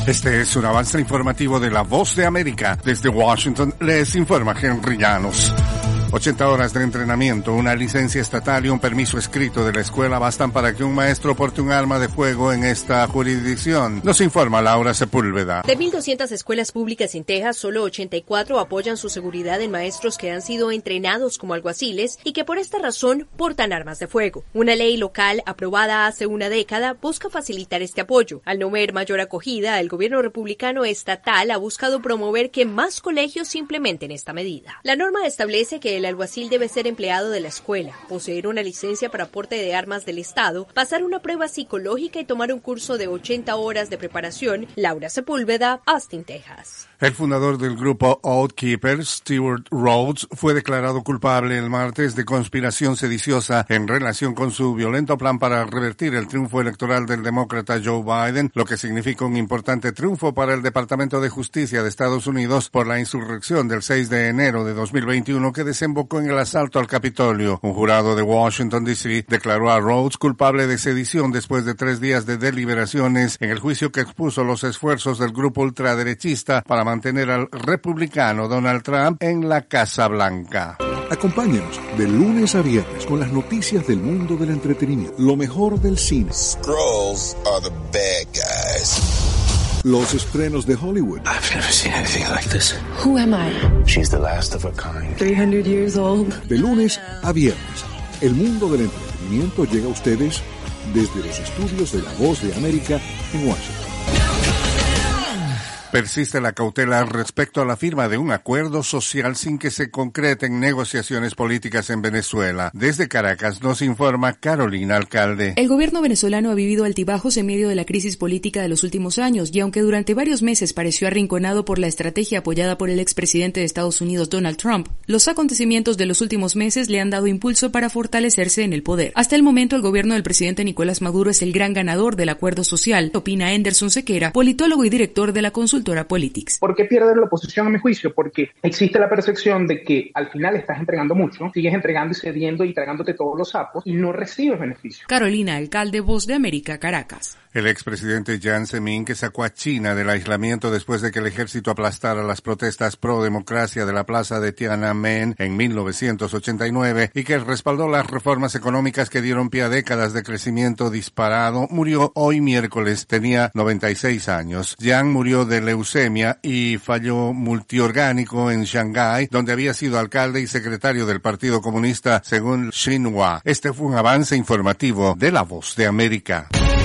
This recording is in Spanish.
Este es un avance informativo de La Voz de América. Desde Washington les informa Henry Llanos. 80 horas de entrenamiento, una licencia estatal y un permiso escrito de la escuela bastan para que un maestro porte un arma de fuego en esta jurisdicción. Nos informa Laura Sepúlveda. De 1.200 escuelas públicas en Texas, solo 84 apoyan su seguridad en maestros que han sido entrenados como alguaciles y que por esta razón portan armas de fuego. Una ley local aprobada hace una década busca facilitar este apoyo. Al no ver mayor acogida, el gobierno republicano estatal ha buscado promover que más colegios implementen esta medida. La norma establece que el alguacil debe ser empleado de la escuela, poseer una licencia para porte de armas del Estado, pasar una prueba psicológica y tomar un curso de 80 horas de preparación. Laura Sepúlveda, Austin, Texas. El fundador del grupo Oath Keepers, Stewart Rhodes, fue declarado culpable el martes de conspiración sediciosa en relación con su violento plan para revertir el triunfo electoral del demócrata Joe Biden, lo que significa un importante triunfo para el Departamento de Justicia de Estados Unidos por la insurrección del 6 de enero de 2021 que desembocó en el asalto al Capitolio. Un jurado de Washington, D.C. declaró a Rhodes culpable de sedición después de 3 días de deliberaciones en el juicio que expuso los esfuerzos del grupo ultraderechista para mantener al republicano Donald Trump en la Casa Blanca. Acompáñanos de lunes a viernes con las noticias del mundo del entretenimiento, lo mejor del cine. Skrulls are the bad guys. Los estrenos de Hollywood. I've never seen anything like this. Who am I? She's the last of her kind. 300 years old. De lunes a viernes, el mundo del entretenimiento llega a ustedes desde los estudios de La Voz de América en Washington. Persiste la cautela respecto a la firma de un acuerdo social sin que se concreten negociaciones políticas en Venezuela. Desde Caracas nos informa Carolina Alcalde. El gobierno venezolano ha vivido altibajos en medio de la crisis política de los últimos años y aunque durante varios meses pareció arrinconado por la estrategia apoyada por el expresidente de Estados Unidos Donald Trump, los acontecimientos de los últimos meses le han dado impulso para fortalecerse en el poder. Hasta el momento el gobierno del presidente Nicolás Maduro es el gran ganador del acuerdo social, opina Anderson Sequera, politólogo y director de la consultora Politics. ¿Por qué pierde la oposición a mi juicio? Porque existe la percepción de que al final estás entregando mucho, sigues entregando y cediendo y tragándote todos los sapos y no recibes beneficios. Carolina Alcalde, Voz de América, Caracas. El expresidente Jiang Zemin, que sacó a China del aislamiento después de que el ejército aplastara las protestas pro-democracia de la plaza de Tiananmen en 1989 y que respaldó las reformas económicas que dieron pie a décadas de crecimiento disparado, murió hoy miércoles. Tenía 96 años. Jiang murió de leucemia y fallo multiorgánico en Shanghái, donde había sido alcalde y secretario del Partido Comunista, según Xinhua. Este fue un avance informativo de La Voz de América.